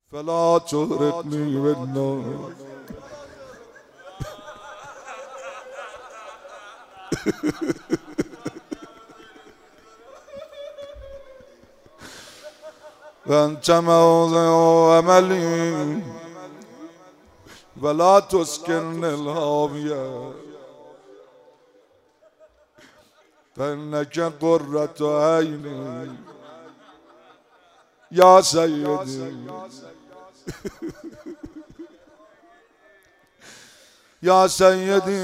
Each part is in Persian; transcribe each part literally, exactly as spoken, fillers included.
فلا تغرقني بالنار. وأنت موضع أملي ولا تسكنني الهاوية فإنك قرة عيني يا سيدي يا سيدي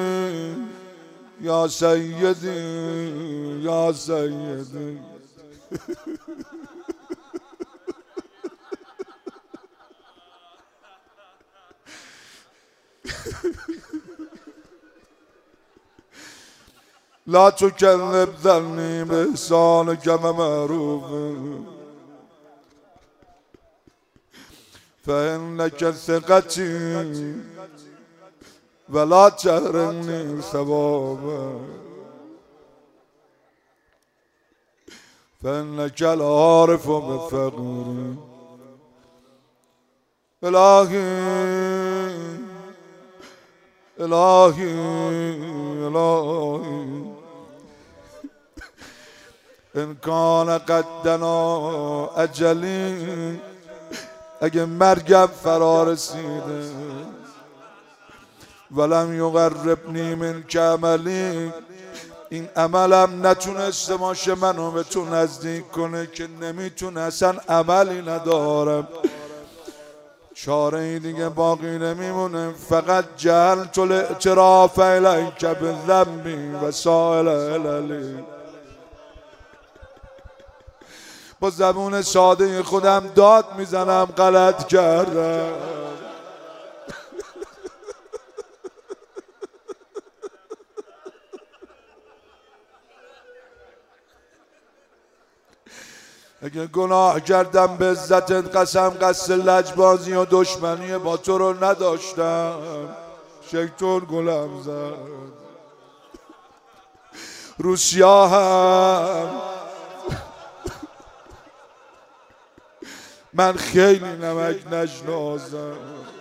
يا سيدي يا سيدي. لا تكذب ظني بإحسانك معروف فإنك ثقتي ولا تحرمني ثوابا فإنك العارف بالفقر. إلهي إلهي إلهي إن كان قدنا أجلي اگه مرگم فرا رسیده ولم یقربنی من عملی این عملم نتونسته باشه منو به تو نزدیک کنه که نمیتونه اصلا عملی ندارم چاره دیگه باقی نمیمونه فقط جهلت الاعتراف الیک بذنبی و سائل العلی. با زبون ساده خودم داد میزنم غلط کردم. اگه گناه کردم به عزتت قسم قصد لجبازی و دشمنی با تو رو نداشتم شیطان گلم زد رو سیاهم من خیلی نمک نشناسم.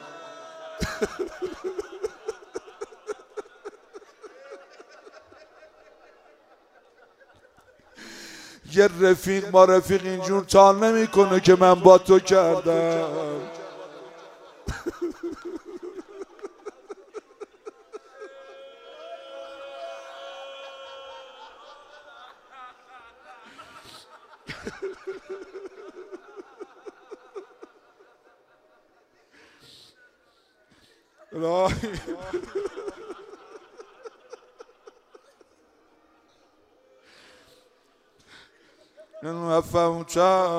یه رفیق با رفیق اینجور تا نمیکنه که من با تو کردم. الهی إن فهمت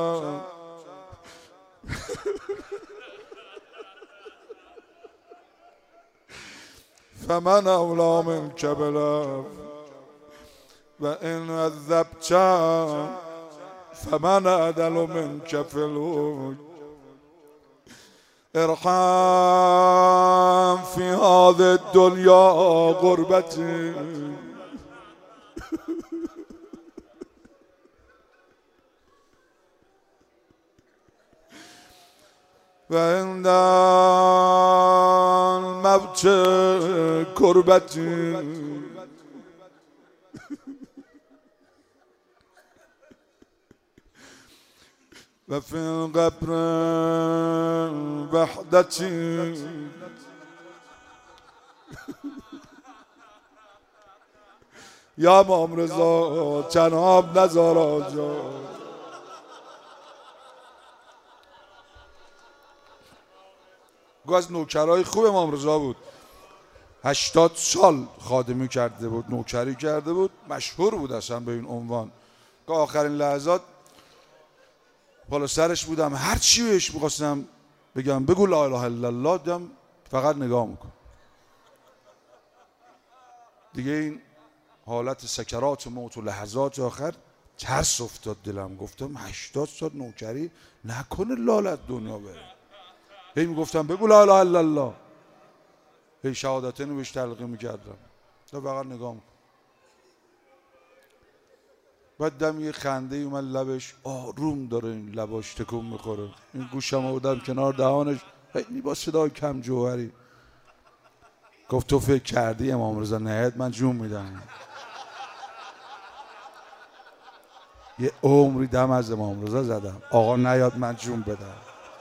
فمن أولى منك بالعفو وإن عذبت فمن أعدل منك في الوجود. ارحم في هذه الدنيا غربتي وعند الموت كربتي وفي القبر وحدتي یا امام رضا تنهام نذار آجا. گو از نوکرهای خوب امام رضا بود هشتاد سال خادمی کرده بود نوکری کرده بود مشهور بود اصلا به این عنوان که آخرین لحظات بالا سرش بودم هر چی بهش می‌خواستم بگم بگو لا اله الا الله دم فقط نگاه میکن دیگه. این حالت سکرات موت و لحظات آخر ترس افتاد دلم گفتم هشتاد سال نوکری نکنه لالت دنیا بره. هی میگفتم بگو لا اله الا الله هی شهادتین رو بهش تلقی میکردم تا فقط نگاه میکن. بعد دم یه خنده اومد لبش آروم داره، این لباش تکون میخوره، این گوشم آوردم کنار دهانش، خیلی با صدای کم جوهری گفت تو فکر کردی امام رضا نهید من جون میدم؟ یه عمری دم از امام رضا زدم، آقا نیاد من جون بدم.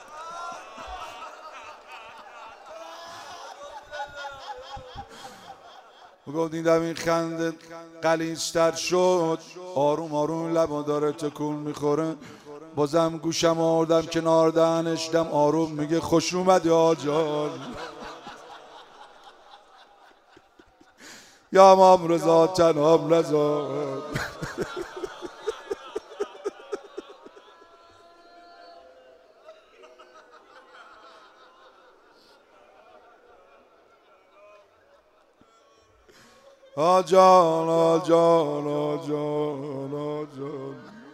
گفت این دم این خنده قلیزتر شد، آروم آروم لبا داره تکون میخوره، بازم گوشم آوردم کنار دهنش، دم آروم میگه خوش اومدی آجان یا امام رضا تنام رضا. آجان آجان آجان آجان.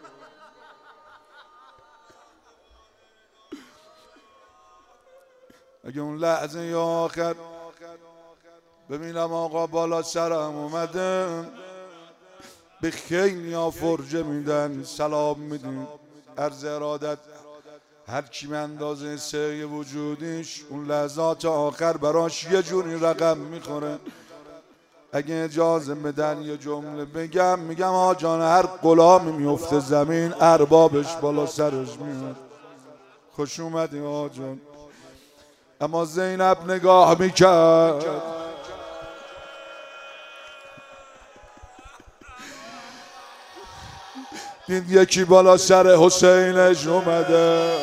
اگه اون لحظه آخر ببینم آقا بالا سرم اومده، به خیلی ها فرجه میدن، سلام میدن، عرض ارادت هر کی به اندازه سعی وجودیش اون لحظات آخر براش یه جوری رقم میخوره. اگه اجازه بدن یه جمله بگم، میگم آجان هر غلامی میفته زمین اربابش بالا سرش میاد. خوش اومدی آجان. اما زینب نگاه میکرد، دید یکی بالا سر حسینش اومده.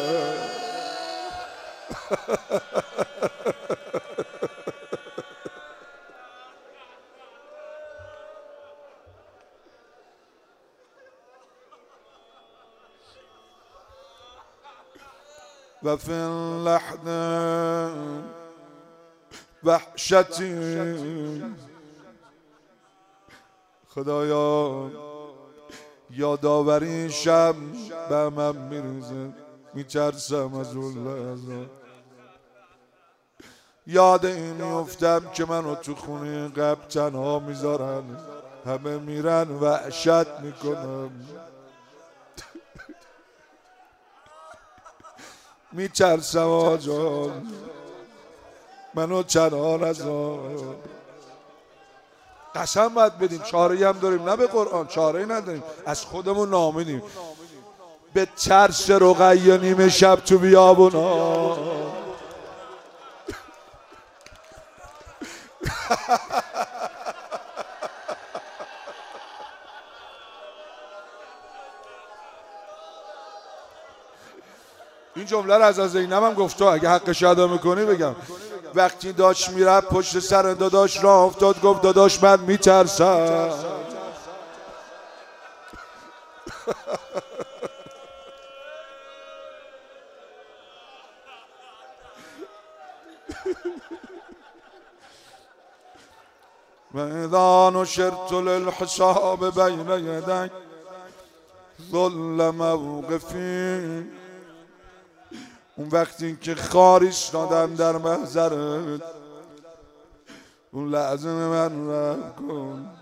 و فی اللحد وحشتی، خدایا یادآوری شب به من میریزه، میترسم از اون لحظه. یاد این میفتم که منو تو خونه قبل تنها میذارن، همه میرن وحشت میکنم، میترسم آجان منو تنها نذار. قسم باید بدیم، چاره هم داریم، نه به قرآن چاره نداریم، از خودمون نامیدیم. به ترس رقیه نیمه شب تو بیابونا این جمله رو از زینب هم گفت، اگه حقش ادا میکنی بگم. وقتی داشت میره پشت سر داداش راه افتاد، گفت داداش من میترسم. و اذا نشرت للحساب بین یدک ظل موقفی، اون وقتی که خاریش دادم در محضرت، اون لحظه من رحم کن.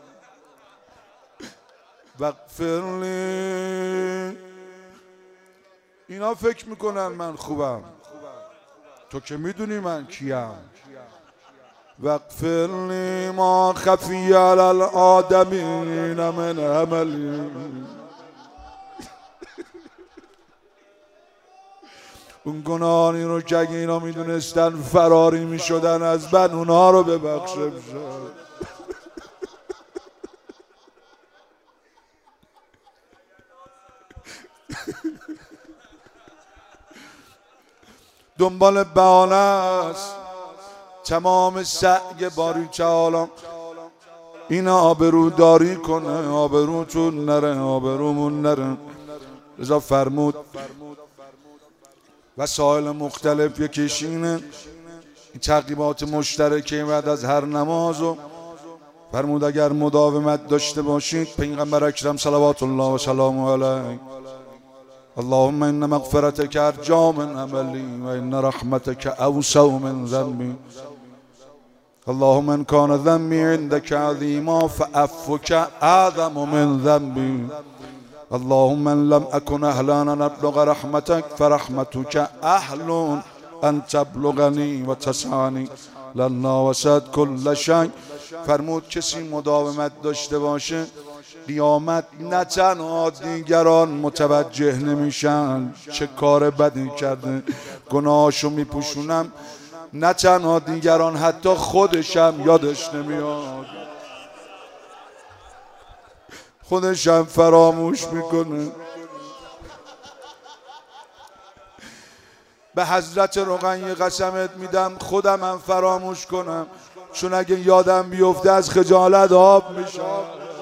واغفر لی، اینا فکر میکنن من خوبم، تو که میدونی من کیم. واغفر لی ما خفی علی الآدمین من عملی، اون گناهانی رو که اگه اینا میدونستن فراری میشدن از من، اونها رو ببخشه بشن. دنبال بهانه است تمام سعی باری تعالی، این آبرو داری کنه، آبروتون نره، آبرومون نره. رضا فرمود وسایل مختلف یکیش اینه، این تعقیبات مشترکه بعد از هر نمازو فرمود اگر مداومت داشته باشید، پیغمبر اکرم صلوات الله و سلامه علیه، اللهم ان مغفرتك ارجا من عملی و ان رحمتك اوسع من ذنبی، اللهم ان كان ذنبي عندك عظيما فعفوك اعظم من ذنبي، اللهم ان لم اكن اهلا ان ابلغ رحمتك فرحمتك اهل ان تبلغنی و تسعني لنا وسعت کل شیء. فرمود کسی مداومت داشته باشه قیامت نه تنها دیگران متوجه نمیشن چه کار بدی کرده، گناهاشو میپوشونم، نه تنها دیگران حتی خودشم یادش نمیاد، خودشم فراموش میکنه. به حضرت رقیه قسمت میدم خودم هم فراموش کنم، چون اگه یادم بیفته از خجالت آب میشم.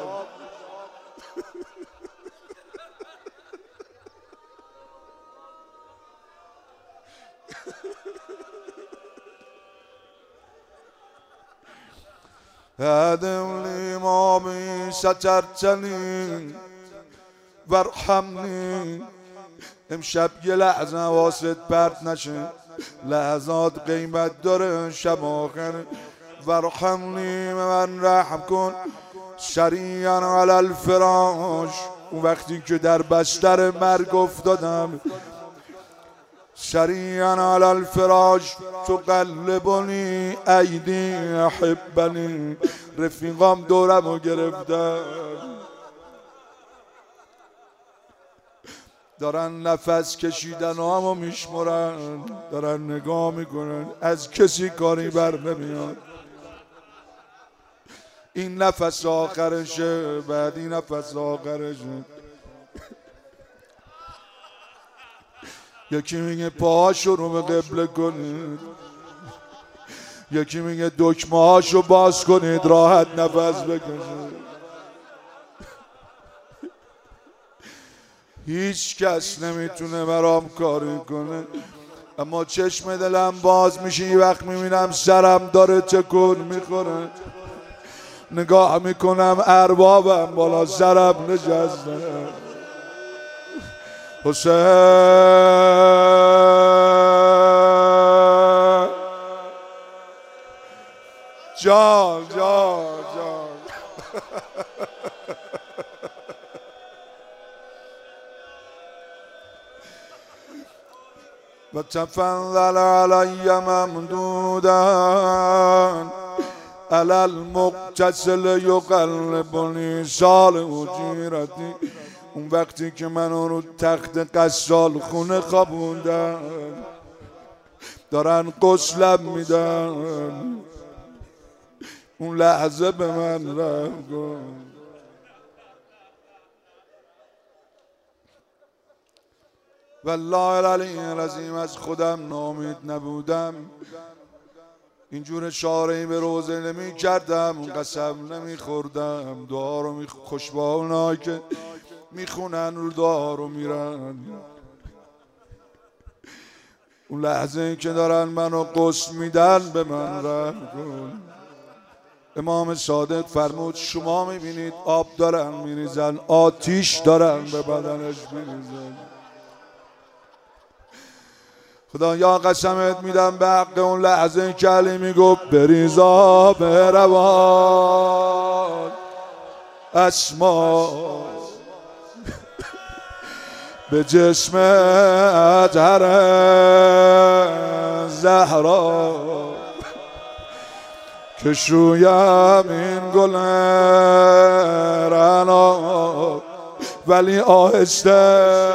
هدم لی ما بی سترتنی ورحمنی. امشب یه لحظه حواست پرت نشه، لحظات قیمت داره شب آخر. ورحمنی، من رحم کن. سریعا علی الفراش، اون وقتی که در بستر مرگ افتادم، سریعا علی الفراش تقلبنی ایدی احبنی. رفیقام دورمو گرفتن، دارن نفس کشیدن همو میشمرن، دارن نگاه میکنن، از کسی کاری بر نمیاد. این نفس آخرشه، بعد این نفس آخرشه. یکی میگه پاهاشو رو به قبله کنید، یکی میگه دکمه هاشو باز کنید راحت نفس بکشید. هیچ کس نمیتونه برام کاری کنه، اما چشم دلم باز میشه یه وقت میبینم سرم داره تکون میخوره، نگاه میکنم اربابم بالا سرم نشسته. حسین جان جان جان و تفضل علی ممدودا علی المقتصل یقلبنی سال و جیرتی. اون وقتی که منو رو تخت قصال خونه خوابوندن، دارن غسلم میدن، اون لحظه به من رحم کن. والله العلی العظیم از خودم ناامید نبودم، اینجور اشاره‌ای به روزه نمی کردم، قسم نمی خوردم، دعا رو می خوشبا اونایی که میخونن رو دعا رو میرن. اون لحظه ای که دارن منو غسل میدن به من رحم کن. امام صادق فرمود شما میبینید آب دارن میریزن، آتیش دارن به بدنش میریزن. خدا یا قسمت میدم به حق اون لحظه که علی میگفت بریز آب روان اسما به جسم اطهر زهرا، که شویم این گل رعنا ولی آهسته.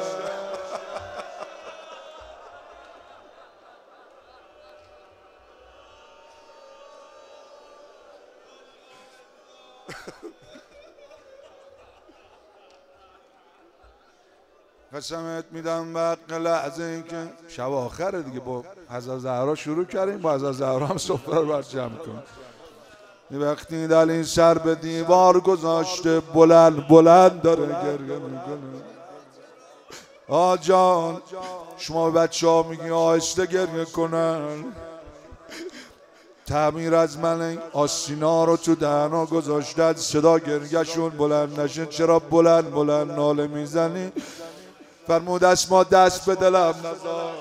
قسمت میدم به حق لحظه این که شب آخره دیگه، با حضرت زهرا شروع کردیم، با حضرت زهرا هم سفره رو برجم کن. وقتی دل سر به دیوار گذاشته بلند بلند داره گریه میکنه. آ جان شما بچه ها میگی آهسته گریه کنن، تعمیر از من آستینا رو تو دهنا گذاشتن صدا گریهشون بلند نشه، چرا بلند بلند ناله میزنی؟ فرمود اسما دست به دلم نزار،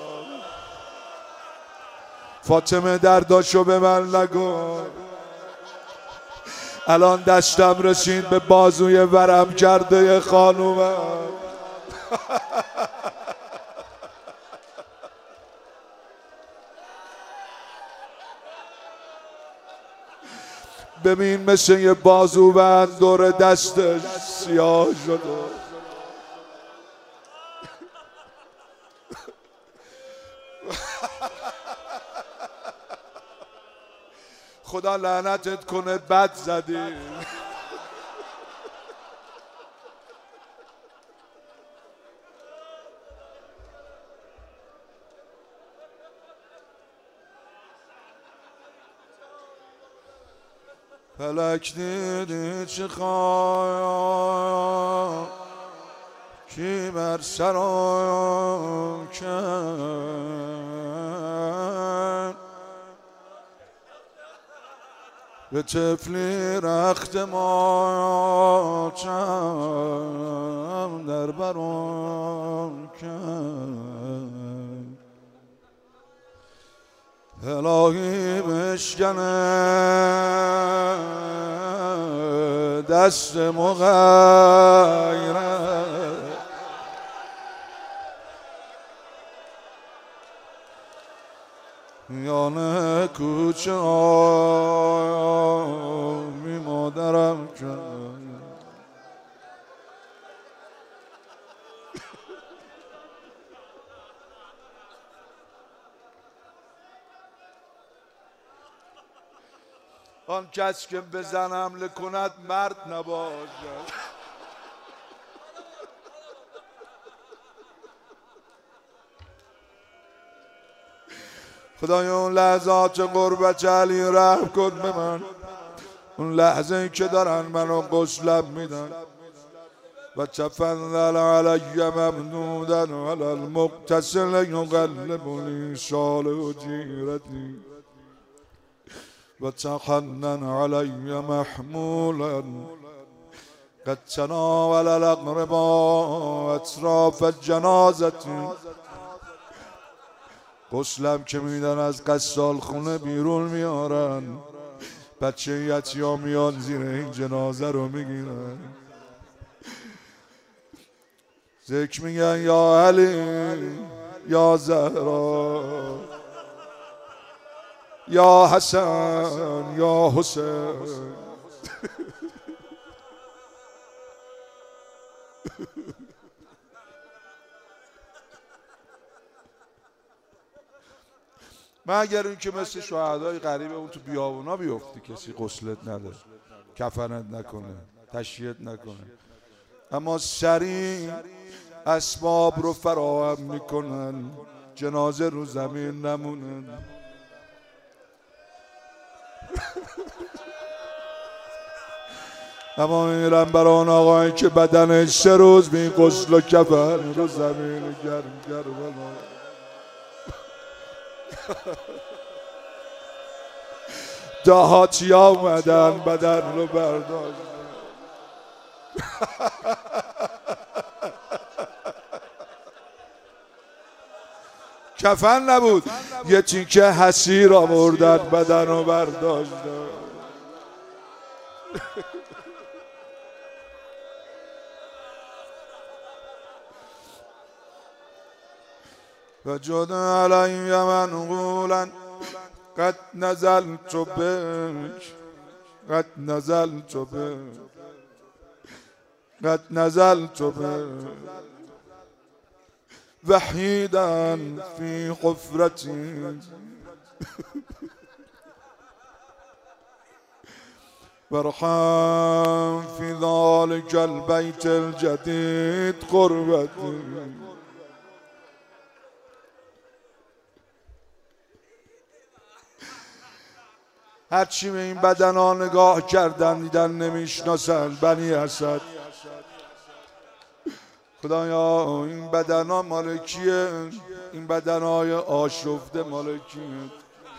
فاطمه درداشو به من نگو، الان دستم رسید به بازوی ورم کرده خانومم. ببین مثل یه بازوبند دور دستش سیاه شده. خدا لعنتت کنه بد زدی. فلک دیدی چه خواهی کی بر سرم کرد، به طفلی رخت ما چم در برم کرد. الهی بشکنه دست مغیرت، یانه کوچه آمی مادرم کرد. آن کس که به زن حمله کند مرد نباشد. خدایا اون لحظات غربت علی رحم کن به من، اون لحظه ای که دارن منو غسلم میدن. و تفضل علی ممدودا علی المغتسل یقلبنی صالح جیرتی و تحنن علی محمولا قد تناول الاقرباء اطراف جنازتی. غسلم که میدن از قصال خونه بیرون میارن، بچه یتیامیان زیر این جنازه رو میگیرن، ذکر میگن یا علی یا زهرا یا حسن یا حسین. مگر این که مثل شهدای غریب اون تو بیابونا بیفتی کسی غسلت نده، کفنت نکنه، تشییعت نکنه، اما سریع اسباب رو فراهم میکنن جنازه رو زمین نمونن. اما میرم برای آن آقایی که بدنش سه روز بی غسل و کفن رو زمین گرم گرم. دهاتی آمدن بدن رو برداشت. کفن نبود، یه تیکه حسیر آوردن بدن رو برداشت. و جد علی منقولا قد نزلت بک قد نزلت بک قد نزلت بک وحیدا فی حفرتی وارحم فی ذلک البیت الجدید قربتی. هرچی به این بدن ها نگاه کردن دیدن نمیشناسن بنی اسد. خدایا این بدن ها مال کیه؟ این بدن های آشفته مال کیه؟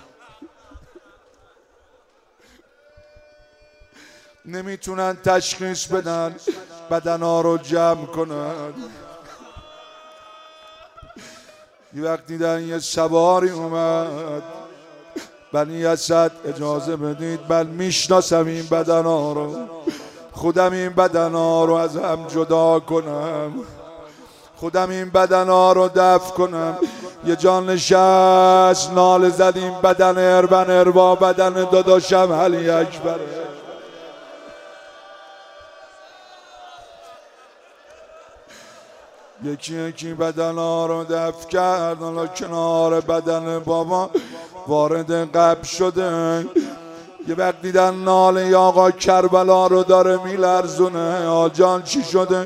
نمیتونن تشخیص بدن، بدن ها رو جمع کنن. یه وقت دیدن یه سواری اومد بنی اسد اجازه بدید من میشناسم این بدنا رو، خودم این بدنا رو از هم جدا کنم، خودم این بدنا رو دفع کنم. یه جان نشست نال زد این بدن اربن اربا بدن داداشم علی اکبره. یکی یکی بدنا رو دفع کرد، حالا کنار بدن بابا وارد قبر شده. یه وقت دیدن ناله آقا کربلا رو داره میلرزونه. آجان چی شده؟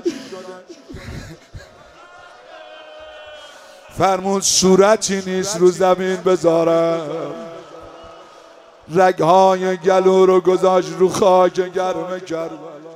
فرمود صورتی نیست رو زمین بذارم، رگهای گلو رو گذاشت رو خاک گرم کربلا.